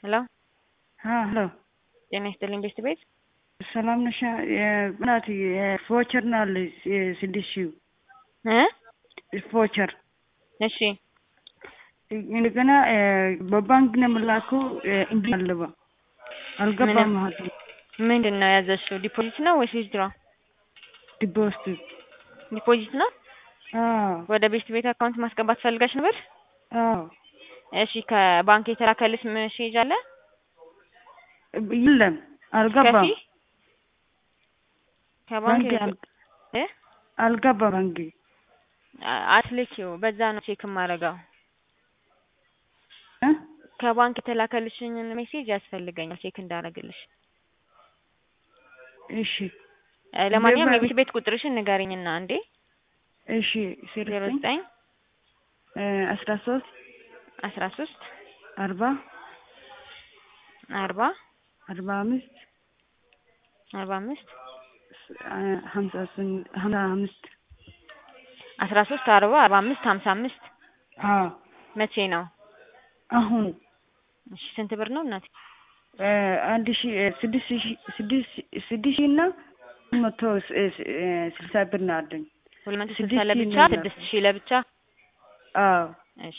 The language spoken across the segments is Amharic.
ሄሎ ሄሎ ጤና ይስጥልኝ ቤት ቤት ሰላም ነሽ? እናት ፎቸር ናለ 6000 ፎቸር እሺ እንደገና በባንክ ነው የምላከው እንዴ አለባ አልገባም ማለት ምንድነው ያዘሽው? ዲፖዚት ነው ወይስ ዊዝድሮ? ዲፖዚት ነው። ወደ ቤት ቤት አካውንት ማስገባት ፈልገሽ ነበር? እሺ ከባንክ የተላከልሽ ሜሴጅ አለ? የለም አልገባም። ከባንክ አልገባም ባንክ አትልኪው በዛ ነው ቼክ ማረጋው። ከባንክ የተላከልሽን ሜሴጅ ያስፈልገኛል ቼክ እንዳረግልሽ። እሺ ለማንኛውም የቤት ቤት ቁጥርሽን ንገሪኝና አንዴ። እሺ 09 13 13 40 40 45 45 55 13 40 45 55 መቼ ነው? አሁን እሺ ስንት ብር ነው እናቴ? 1600 እና 160 ብር ነው አለኝ። 260 ለብቻ 6000 ለብቻ? አዎ እሺ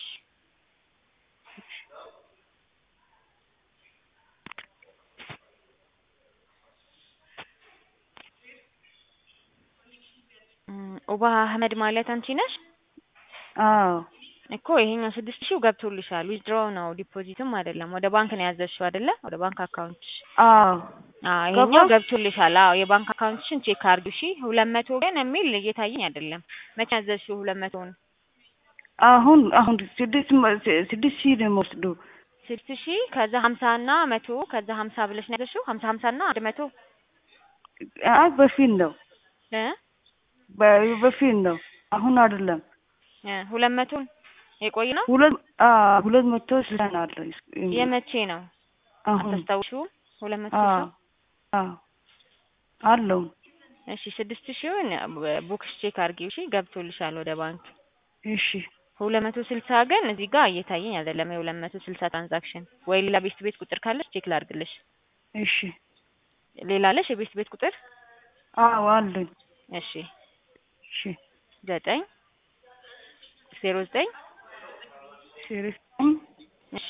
ኡባ አህመድ ማለት አንቺ ነሽ? አዎ እኮ ይሄኛው 6000 ገብቶልሻል። ዊዝድሮ ነው ዲፖዚትም አይደለም። ወደ ባንክ ነው ያዘሽው አይደለ? ወደ ባንክ አካውንት። አዎ ይሄኛው ገብቶልሻል። አዎ የባንክ አካውንትሽን ቼክ አድርጊ እሺ። 200 ግን የሚል እየታየኝ አይደለም። መቼ ያዘሽው 200ን? አሁን 6000 ነው የምወስደው። 6000 ከዛ 50 እና 100 ከዛ 50 ብለሽ ነው ያዘሽው? 50 50 እና 100 በፊት ነው በፊት ነው አሁን አይደለም። 200ን የቆይ ነው 260 ነው አለ። የመቼ ነው? አታስታውሺውም? 260 አለው። እሺ 6000ን ቡክስ ቼክ አድርጊው እሺ። ገብቶልሻል ወደ ባንክ። እሺ 260 ግን እዚህ ጋር እየታየኝ አይደለም። የ260 ትራንዛክሽን ወይ ሌላ ቤት ቤት ቁጥር ካለሽ ቼክ ላድርግልሽ። እሺ ሌላ አለሽ የቤት ቤት ቁጥር? አዎ አለኝ። እሺ 9 09 እሺ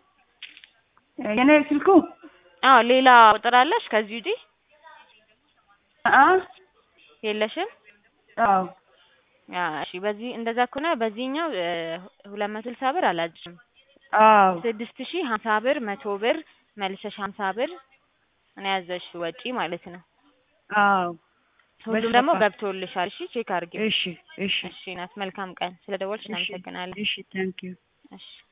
የኔ ስልኩ ሌላ ቁጥር አለሽ ከዚህ ውጪ? የለሽም? እሺ በዚህ እንደዛ ከሆነ በዚህኛው 260 ብር አላጅም። 6000 50 ብር 100 ብር መልሰሽ 50 ብር እኔ ያዘሽ ወጪ ማለት ነው። ሁሉም ደግሞ ገብቶልሻል። እሺ ቼክ አድርጊ። እሺ ናት። መልካም ቀን። ስለደወልሽ እናመሰግናለን። እሺ ታንክ ዩ። እሺ